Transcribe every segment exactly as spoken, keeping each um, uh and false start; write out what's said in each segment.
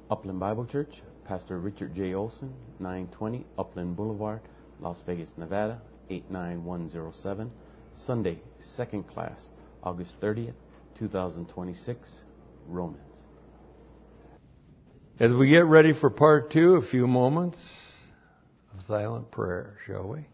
Upland Bible Church, Pastor Richard J. Olson, nine twenty Upland Boulevard, Las Vegas, Nevada, eight nine one zero seven. Sunday, second class, August thirtieth, twenty twenty-six, Romans. As we get ready for part two, a few moments of silent prayer, shall we?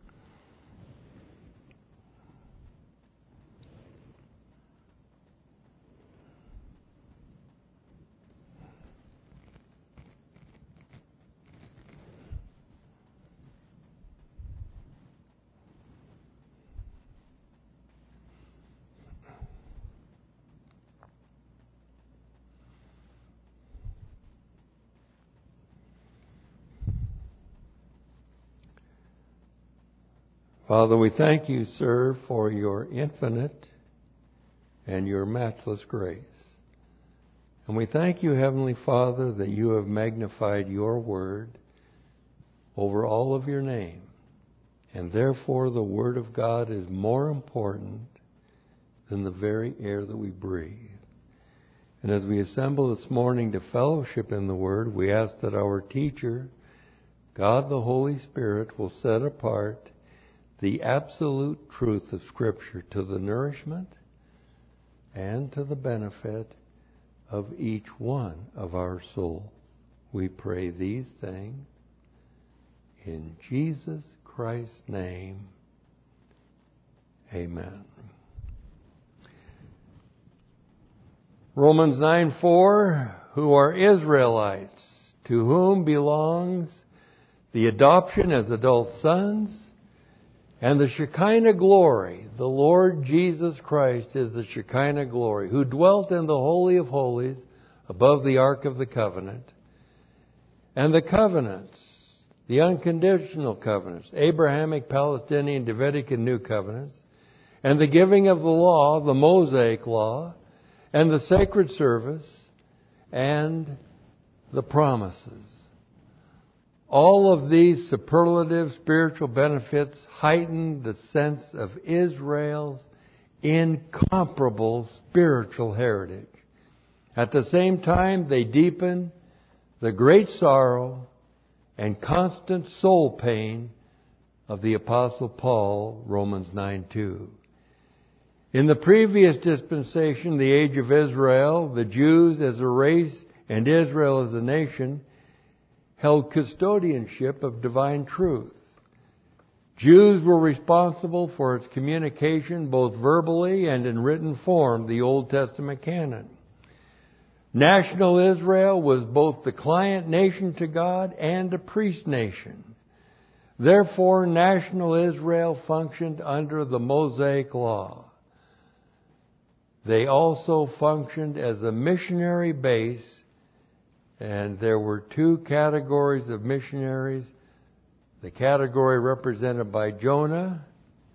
Father, we thank you, sir, for your infinite and your matchless grace. And we thank you, Heavenly Father, that you have magnified your word over all of your name. And therefore the word of God is more important than the very air that we breathe. And as we assemble this morning to fellowship in the word, we ask that our teacher, God the Holy Spirit, will set apart the absolute truth of Scripture to the nourishment and to the benefit of each one of our souls. We pray these things in Jesus Christ's name. Amen. Romans nine four, who are Israelites, to whom belongs the adoption as adult sons, and the Shekinah glory. The Lord Jesus Christ is the Shekinah glory, who dwelt in the Holy of Holies above the Ark of the Covenant. And the covenants, the unconditional covenants, Abrahamic, Palestinian, Davidic, and New covenants, and the giving of the law, the Mosaic law, and the sacred service, and the promises. All of these superlative spiritual benefits heighten the sense of Israel's incomparable spiritual heritage. At the same time, they deepen the great sorrow and constant soul pain of the Apostle Paul, Romans nine two. In the previous dispensation, the age of Israel, the Jews as a race and Israel as a nation held custodianship of divine truth. Jews were responsible for its communication both verbally and in written form, the Old Testament canon. National Israel was both the client nation to God and a priest nation. Therefore, national Israel functioned under the Mosaic law. They also functioned as a missionary base. And there were two categories of missionaries. The category represented by Jonah,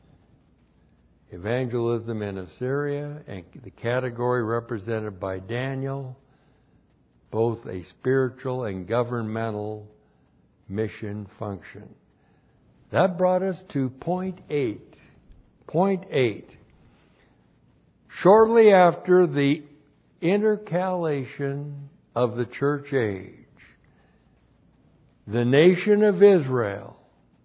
evangelism in Assyria, and the category represented by Daniel, both a spiritual and governmental mission function. That brought us to point eight. Point eight. Shortly after the intercalation of the church age, the nation of Israel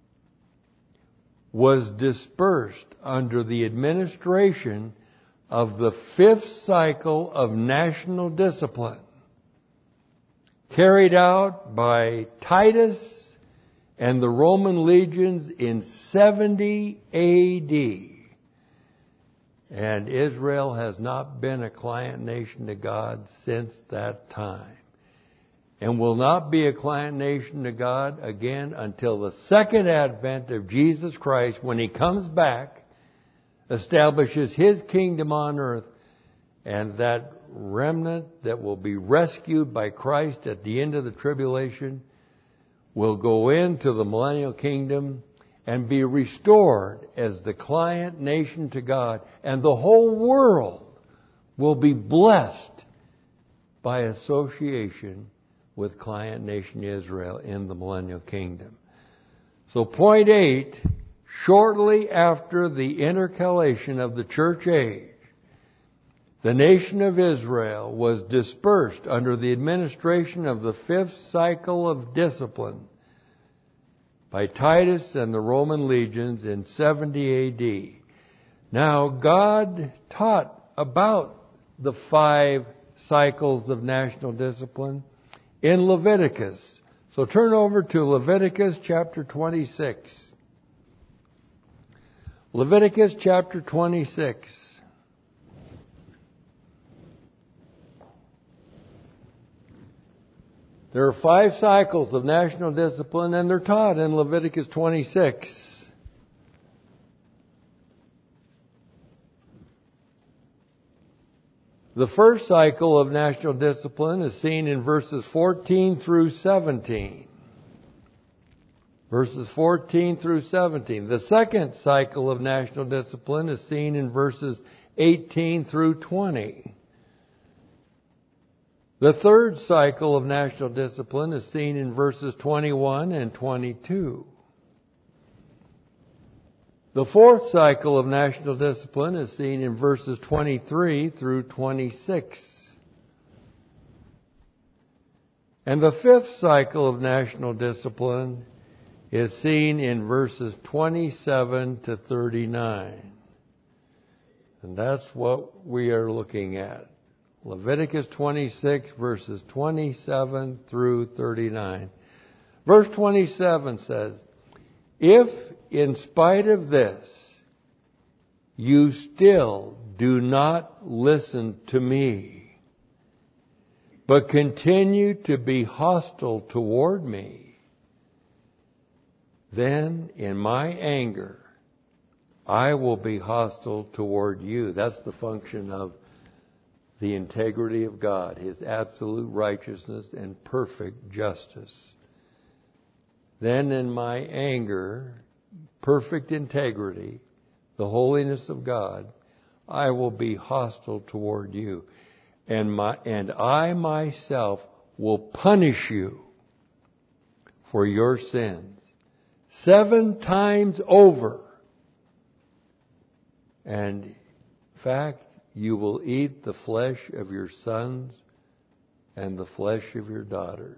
was dispersed under the administration of the fifth cycle of national discipline carried out by Titus and the Roman legions in seventy A D. And Israel has not been a client nation to God since that time. And will not be a client nation to God again until the second advent of Jesus Christ, when He comes back, establishes His kingdom on earth, and that remnant that will be rescued by Christ at the end of the tribulation will go into the millennial kingdom and be restored as the client nation to God. And the whole world will be blessed by association with client nation Israel in the millennial kingdom. So point eight, shortly after the intercalation of the church age, the nation of Israel was dispersed under the administration of the fifth cycle of discipline by Titus and the Roman legions in seventy A D. Now, God taught about the five cycles of national discipline in Leviticus. So turn over to Leviticus chapter twenty-six. Leviticus chapter twenty-six. There are five cycles of national discipline, and they're taught in Leviticus twenty-six. The first cycle of national discipline is seen in verses fourteen through seventeen. Verses fourteen through seventeen. The second cycle of national discipline is seen in verses eighteen through twenty. The third cycle of national discipline is seen in verses twenty-one and twenty-two. The fourth cycle of national discipline is seen in verses twenty-three through twenty-six. And the fifth cycle of national discipline is seen in verses twenty-seven to thirty-nine. And that's what we are looking at. Leviticus twenty-six, verses twenty-seven through thirty-nine. Verse twenty-seven says, "If in spite of this you still do not listen to me, but continue to be hostile toward me, then in my anger I will be hostile toward you." That's the function of the integrity of God, His absolute righteousness and perfect justice. Then in my anger, perfect integrity, the holiness of God, I will be hostile toward you. And my and I myself will punish you for your sins seven times over. And in fact, you will eat the flesh of your sons and the flesh of your daughters.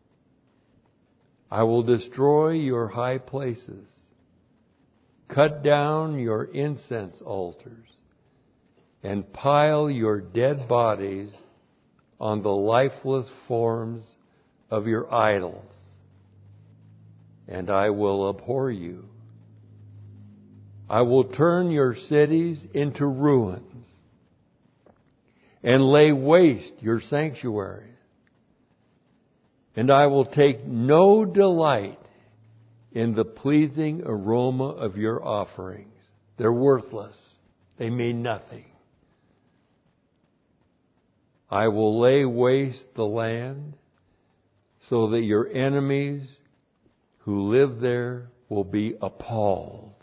I will destroy your high places, cut down your incense altars, and pile your dead bodies on the lifeless forms of your idols. And I will abhor you. I will turn your cities into ruins and lay waste your sanctuaries. And I will take no delight in the pleasing aroma of your offerings. They're worthless. They mean nothing. I will lay waste the land so that your enemies who live there will be appalled.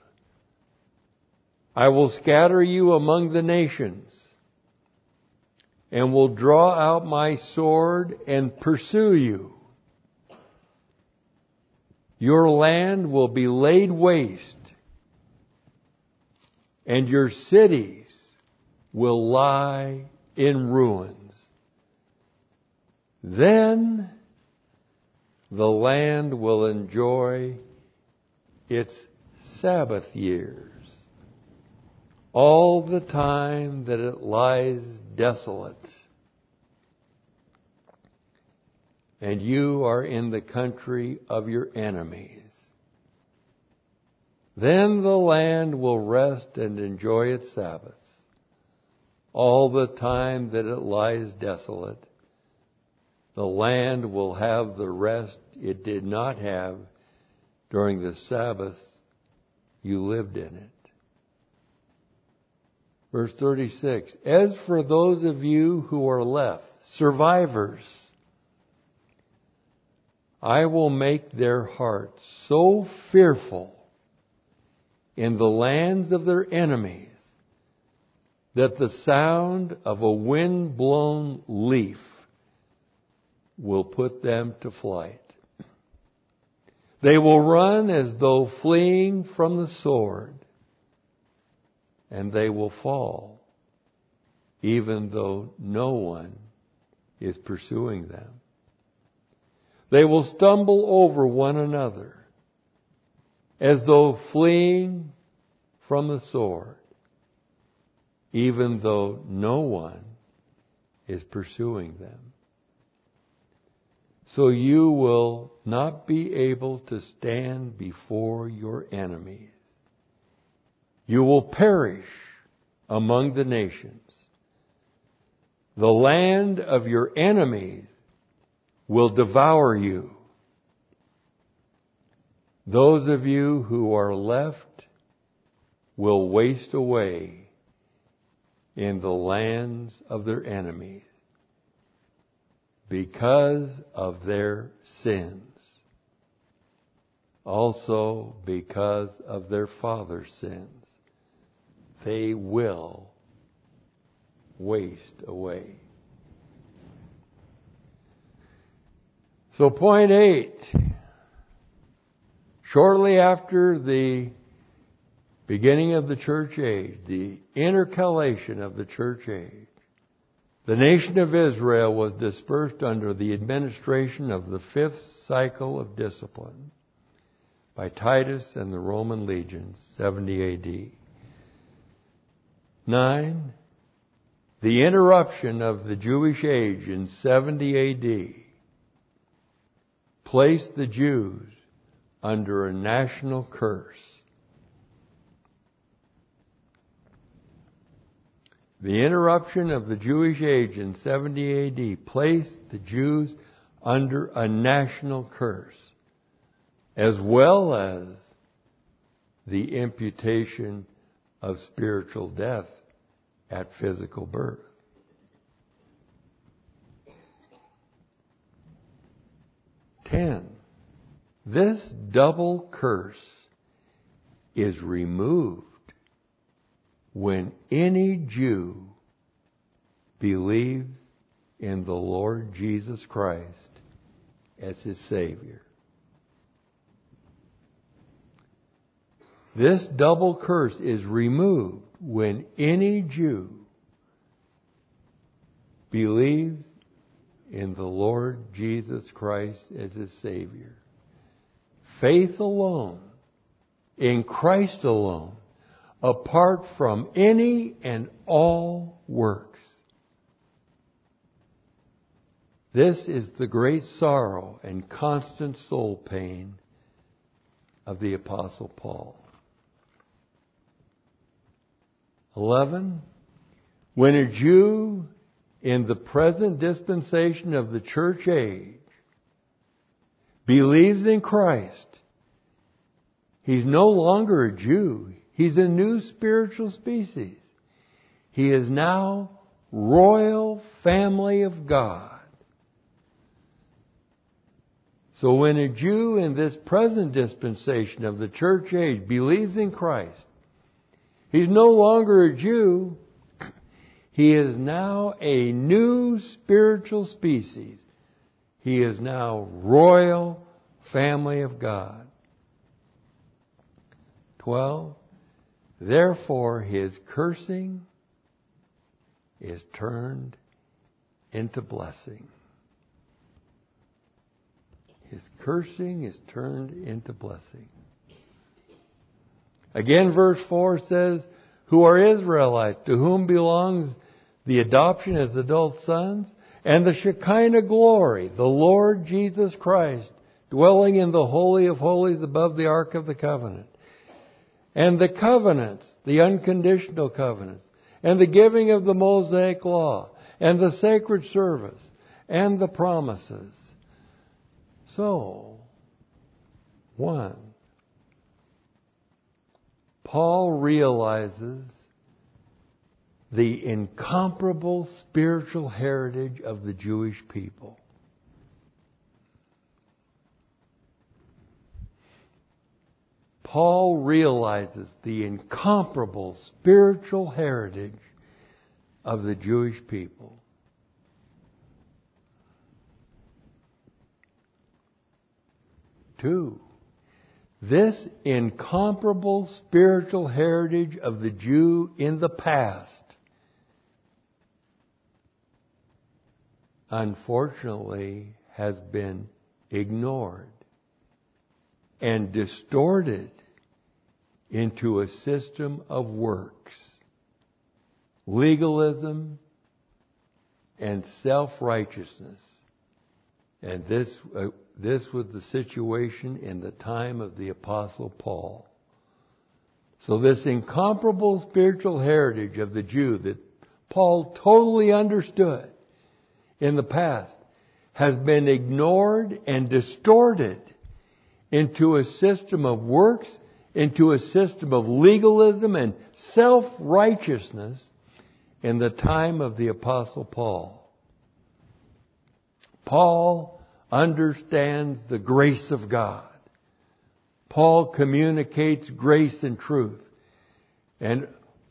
I will scatter you among the nations and will draw out my sword and pursue you. Your land will be laid waste, and your cities will lie in ruins. Then the land will enjoy its Sabbath years, all the time that it lies desolate. And you are in the country of your enemies. Then the land will rest and enjoy its Sabbath, all the time that it lies desolate. The land will have the rest it did not have during the Sabbath you lived in it. Verse thirty-six, as for those of you who are left, survivors, I will make their hearts so fearful in the lands of their enemies that the sound of a wind-blown leaf will put them to flight. They will run as though fleeing from the sword, and they will fall even though no one is pursuing them. They will stumble over one another as though fleeing from the sword, even though no one is pursuing them. So you will not be able to stand before your enemies. You will perish among the nations. The land of your enemies will devour you. Those of you who are left will waste away in the lands of their enemies because of their sins. Also because of their fathers' sins. They will waste away. So point eight. Shortly after the beginning of the church age, the intercalation of the church age, the nation of Israel was dispersed under the administration of the fifth cycle of discipline by Titus and the Roman legions, seventy A D. Nine, the interruption of the Jewish age in seventy A D placed the Jews under a national curse. The interruption of the Jewish age in seventy A D placed the Jews under a national curse, as well as the imputation of spiritual death at physical birth. Ten. This double curse is removed when any Jew believes in the Lord Jesus Christ as his Savior. This double curse is removed when any Jew believes in the Lord Jesus Christ as his Savior. Faith alone, in Christ alone, apart from any and all works. This is the great sorrow and constant soul pain of the Apostle Paul. Eleven, when a Jew in the present dispensation of the church age believes in Christ, he's no longer a Jew. He's a new spiritual species. He is now royal family of God. So when a Jew in this present dispensation of the church age believes in Christ, he's no longer a Jew. He is now a new spiritual species. He is now royal family of God. Twelve. Therefore, his cursing is turned into blessing. His cursing is turned into blessing. Again, verse four says, who are Israelites, to whom belongs the adoption as adult sons, and the Shekinah glory, the Lord Jesus Christ, dwelling in the Holy of Holies above the Ark of the Covenant. And the covenants, the unconditional covenants, and the giving of the Mosaic law, and the sacred service, and the promises. So, one, Paul realizes the incomparable spiritual heritage of the Jewish people. Paul realizes the incomparable spiritual heritage of the Jewish people. Two, this incomparable spiritual heritage of the Jew in the past unfortunately, has been ignored and distorted into a system of works, legalism, and self-righteousness. And this, uh, this was the situation in the time of the Apostle Paul. So this incomparable spiritual heritage of the Jew that Paul totally understood in the past has been ignored and distorted into a system of works, into a system of legalism and self-righteousness in the time of the Apostle Paul. Paul understands the grace of God. Paul communicates grace and truth. And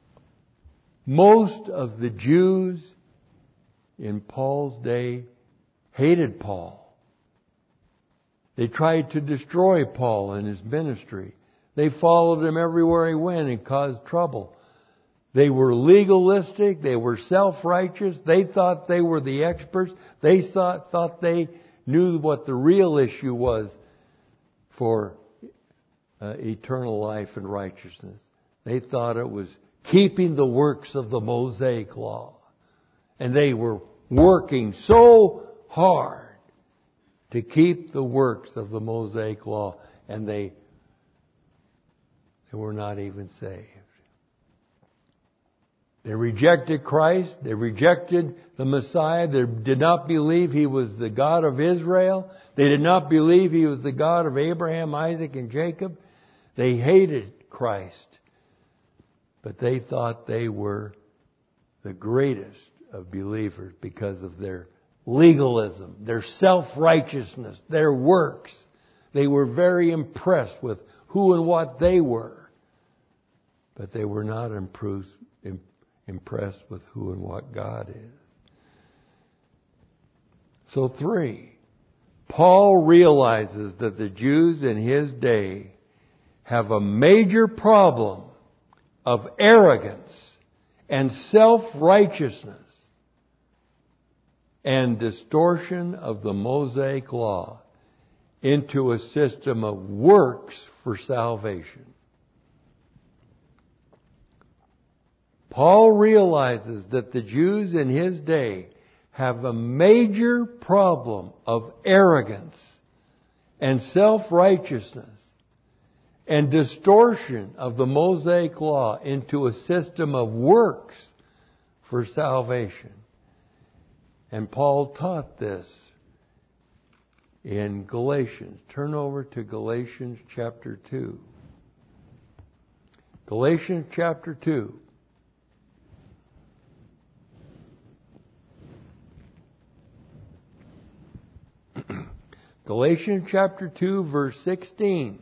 most of the Jews in Paul's day hated Paul. They tried to destroy Paul and his ministry. They followed him everywhere he went and caused trouble. They were legalistic. They were self-righteous. They thought they were the experts. They thought, thought they knew what the real issue was for uh, eternal life and righteousness. They thought it was keeping the works of the Mosaic Law. And they were working so hard to keep the works of the Mosaic Law. And they, they were not even saved. They rejected Christ. They rejected the Messiah. They did not believe He was the God of Israel. They did not believe He was the God of Abraham, Isaac, and Jacob. They hated Christ. But they thought they were the greatest of believers because of their legalism, their self-righteousness, their works. They were very impressed with who and what they were. But they were not impressed, impressed with who and what God is. So three, Paul realizes that the Jews in his day have a major problem of arrogance and self-righteousness and distortion of the Mosaic Law into a system of works for salvation. Paul realizes that the Jews in his day have a major problem of arrogance and self-righteousness and distortion of the Mosaic Law into a system of works for salvation. And Paul taught this in Galatians. Turn over to Galatians chapter two. Galatians chapter two. Galatians chapter two, verse sixteen.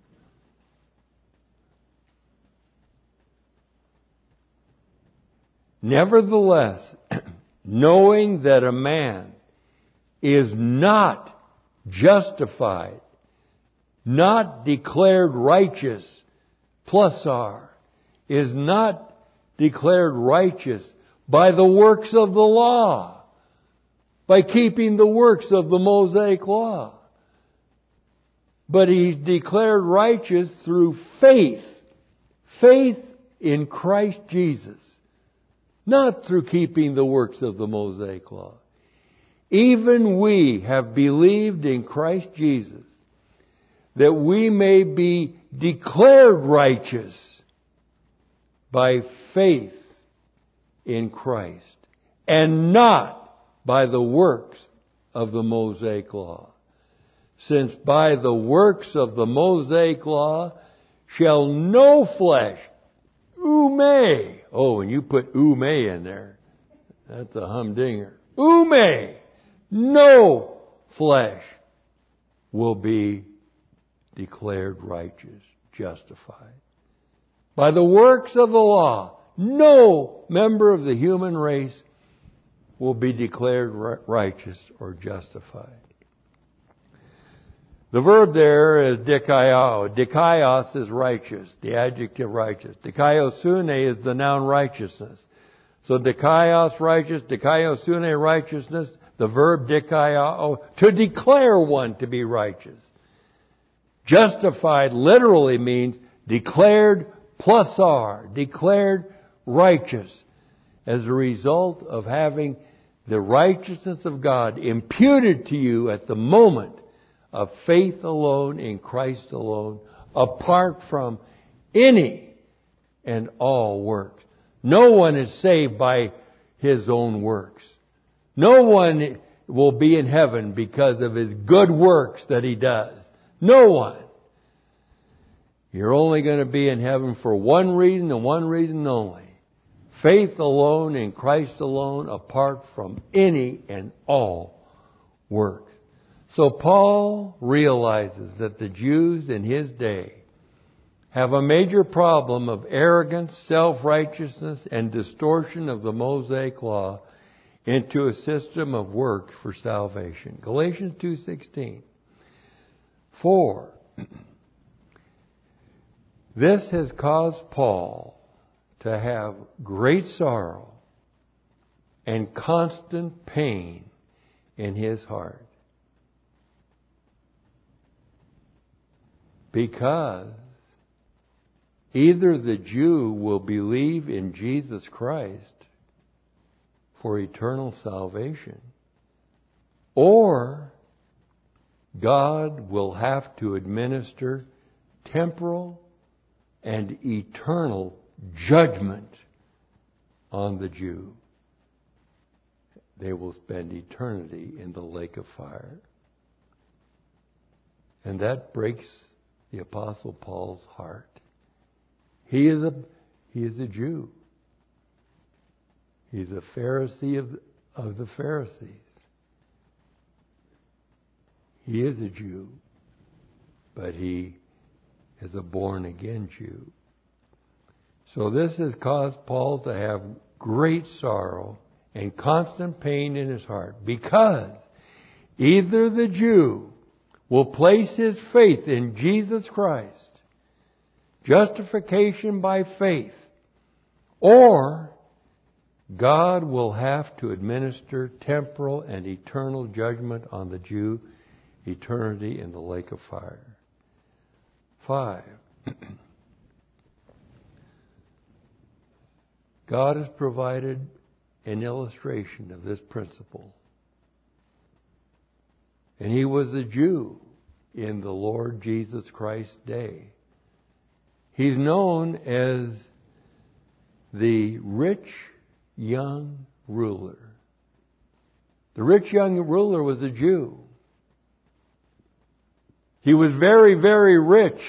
Nevertheless, knowing that a man is not justified, not declared righteous, plus R, is not declared righteous by the works of the law, by keeping the works of the Mosaic Law. But he's declared righteous through faith. Faith in Christ Jesus. Not through keeping the works of the Mosaic Law. Even we have believed in Christ Jesus that we may be declared righteous by faith in Christ and not by the works of the Mosaic Law. Since by the works of the Mosaic Law shall no flesh, ume, oh, and you put ume in there, that's a humdinger. Ume, no flesh will be declared righteous, justified. By the works of the law, no member of the human race will be declared righteous or justified. The verb there is dikaios. Dikaios is righteous, the adjective righteous. Dikaiosune is the noun righteousness. So dikaios righteous, dikaiosune righteousness, the verb dikaiao, to declare one to be righteous. Justified literally means declared plus are, declared righteous as a result of having the righteousness of God imputed to you at the moment of faith alone in Christ alone, apart from any and all works. No one is saved by his own works. No one will be in heaven because of his good works that he does. No one. You're only going to be in heaven for one reason and one reason only. Faith alone in Christ alone, apart from any and all works. So Paul realizes that the Jews in his day have a major problem of arrogance, self-righteousness, and distortion of the Mosaic law into a system of works for salvation. Galatians two sixteen. For this has caused Paul to have great sorrow and constant pain in his heart, because either the Jew will believe in Jesus Christ for eternal salvation, or God will have to administer temporal and eternal judgment on the Jew. They will spend eternity in the lake of fire. And that breaks the Apostle Paul's heart. He is a, he is a Jew. He's a Pharisee of, of the Pharisees. He is a Jew, but he is a born-again Jew. So this has caused Paul to have great sorrow and constant pain in his heart, because either the Jew will place his faith in Jesus Christ, justification by faith, or God will have to administer temporal and eternal judgment on the Jew, eternity in the lake of fire. Five. God has provided an illustration of this principle. And he was a Jew in the Lord Jesus Christ's day. He's known as the rich young ruler. The rich young ruler was a Jew. He was very, very rich.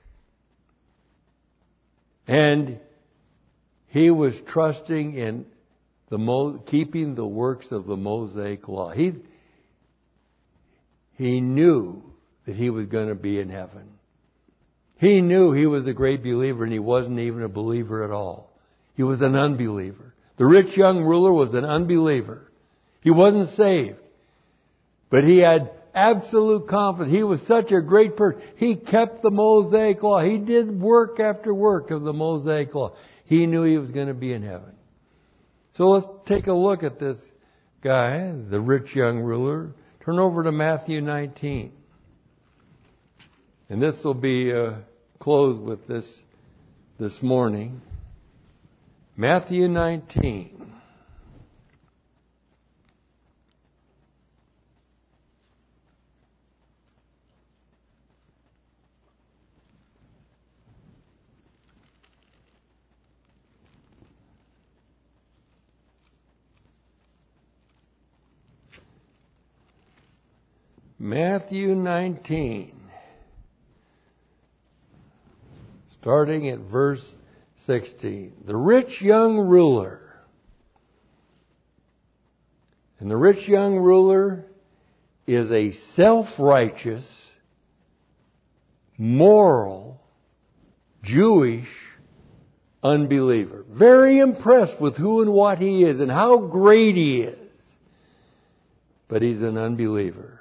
And he was trusting in the Mo- keeping the works of the Mosaic law. He, he knew that he was going to be in heaven. He knew he was a great believer, and he wasn't even a believer at all. He was an unbeliever. The rich young ruler was an unbeliever. He wasn't saved. But he had absolute confidence. He was such a great person. He kept the Mosaic law. He did work after work of the Mosaic law. He knew he was going to be in heaven. So let's take a look at this guy, the rich young ruler. Turn over to Matthew nineteen. And this will be uh, closed with this this morning. Matthew nineteen. Matthew nineteen, starting at verse sixteen. The rich young ruler. And the rich young ruler is a self-righteous, moral, Jewish unbeliever. Very impressed with who and what he is and how great he is. But he's an unbeliever.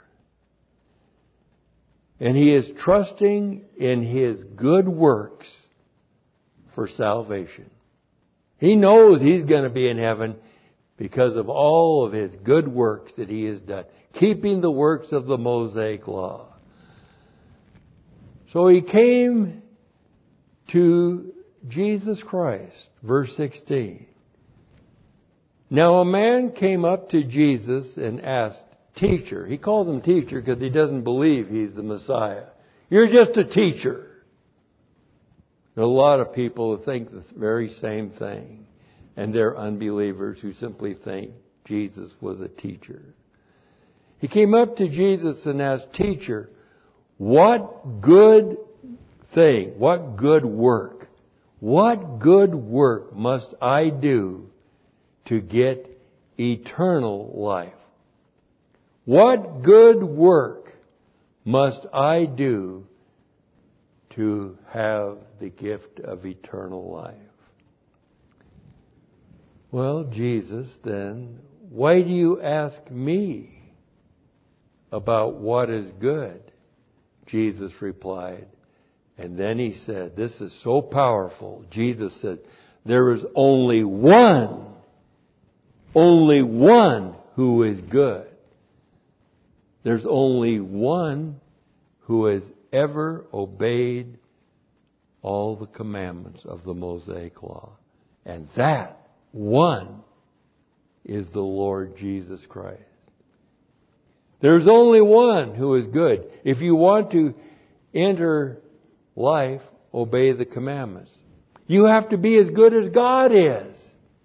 And he is trusting in his good works for salvation. He knows he's going to be in heaven because of all of his good works that he has done, keeping the works of the Mosaic Law. So he came to Jesus Christ, verse sixteen. Now a man came up to Jesus and asked, "Teacher," he calls him teacher because he doesn't believe he's the Messiah. "You're just a teacher." There are a lot of people who think the very same thing, and they're unbelievers who simply think Jesus was a teacher. He came up to Jesus and asked, "Teacher, what good thing, what good work, what good work must I do to get eternal life? What good work must I do to have the gift of eternal life?" Well, Jesus then, "Why do you ask me about what is good?" Jesus replied. And then he said, this is so powerful. Jesus said, "There is only one, only one who is good. There's only one who has ever obeyed all the commandments of the Mosaic Law. And that one is the Lord Jesus Christ." There's only one who is good. If you want to enter life, obey the commandments. You have to be as good as God is.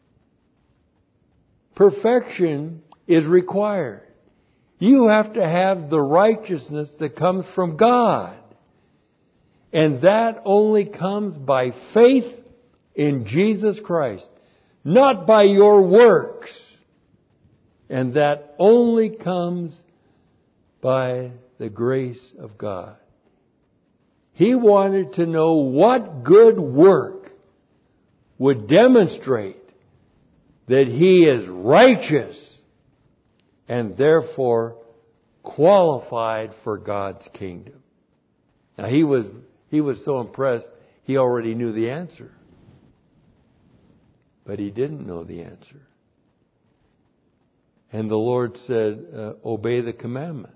Perfection is required. You have to have the righteousness that comes from God. And that only comes by faith in Jesus Christ, not by your works. And that only comes by the grace of God. He wanted to know what good work would demonstrate that he is righteous and therefore qualified for God's kingdom. Now he was he was so impressed, he already knew the answer. But he didn't know the answer. And the Lord said, uh, obey the commandments.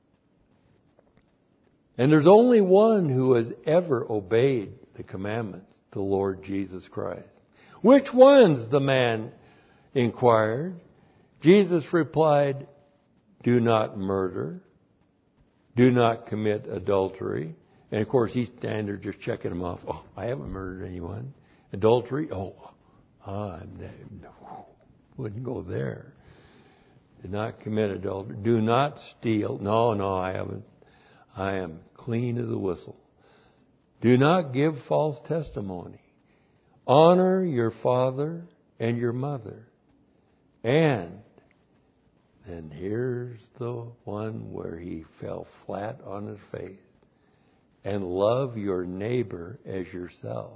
And there's only one who has ever obeyed the commandments, the Lord Jesus Christ. "Which ones?" the man inquired. Jesus replied, "Do not murder. Do not commit adultery." And of course, he's standing there just checking him off. "Oh, I haven't murdered anyone." "Adultery? Oh, I wouldn't go there." "Do not commit adultery. Do not steal." "No, no, I haven't. I am clean as a whistle." "Do not give false testimony. Honor your father and your mother." And then here's the one where he fell flat on his face. "And love your neighbor as yourself."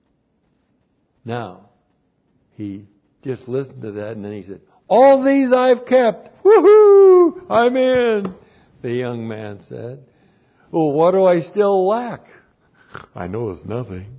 Now, he just listened to that and then he said, "All these I've kept. Woohoo! I'm in." The young man said, "Well, what do I still lack?" "I know it's nothing."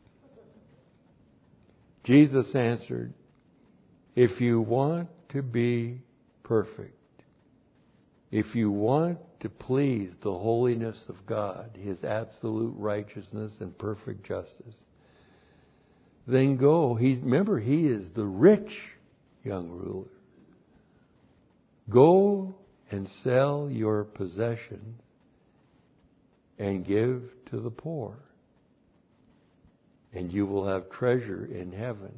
Jesus answered, "If you want to be perfect, if you want to please the holiness of God, His absolute righteousness and perfect justice, then go." He's, remember, he is the rich young ruler. "Go and sell your possessions and give to the poor, and you will have treasure in heaven.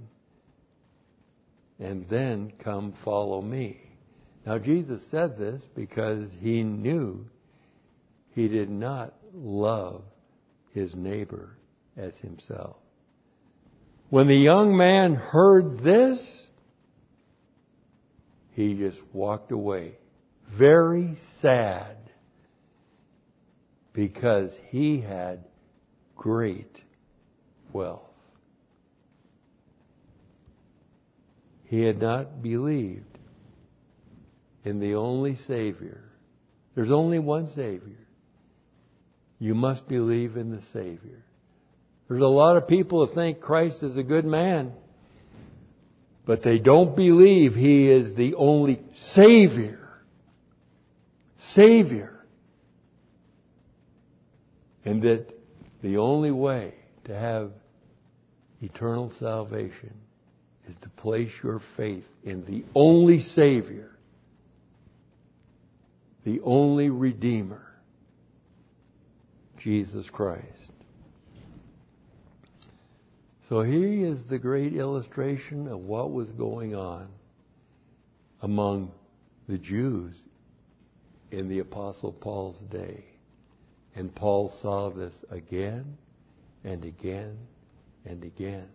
And then come follow me." Now Jesus said this because he knew he did not love his neighbor as himself. When the young man heard this, he just walked away, very sad, because he had great wealth. He had not believed in the only Savior. There's only one Savior. You must believe in the Savior. There's a lot of people who think Christ is a good man. But they don't believe He is the only Savior. Savior. And that the only way to have eternal salvation is to place your faith in the only Savior, the only Redeemer, Jesus Christ. So here is the great illustration of what was going on among the Jews in the Apostle Paul's day. And Paul saw this again and again and again.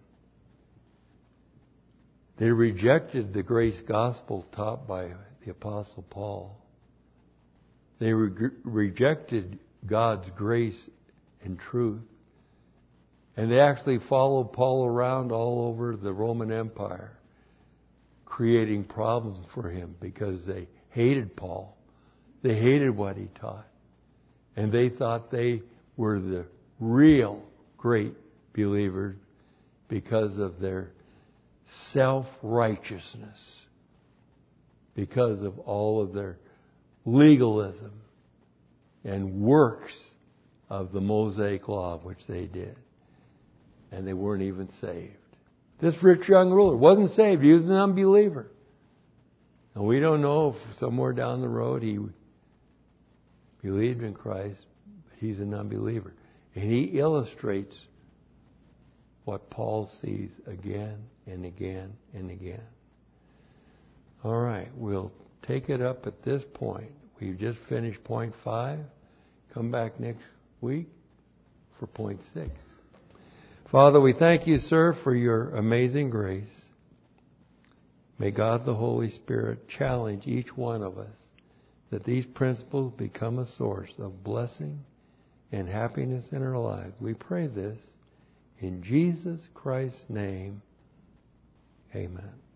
They rejected the grace gospel taught by the Apostle Paul. They re- rejected God's grace and truth. And they actually followed Paul around all over the Roman Empire, creating problems for him because they hated Paul. They hated what he taught. And they thought they were the real great believers because of their self-righteousness, because of all of their legalism and works of the Mosaic Law, which they did. And they weren't even saved. This rich young ruler wasn't saved. He was an unbeliever. And we don't know if somewhere down the road he believed in Christ, but he's an unbeliever. And he illustrates what Paul sees again and again and again. All right, we'll take it up at this point. We've just finished point five. Come back next week for point six. Father, we thank you, sir, for your amazing grace. May God the Holy Spirit challenge each one of us that these principles become a source of blessing and happiness in our lives. We pray this in Jesus Christ's name. Amen.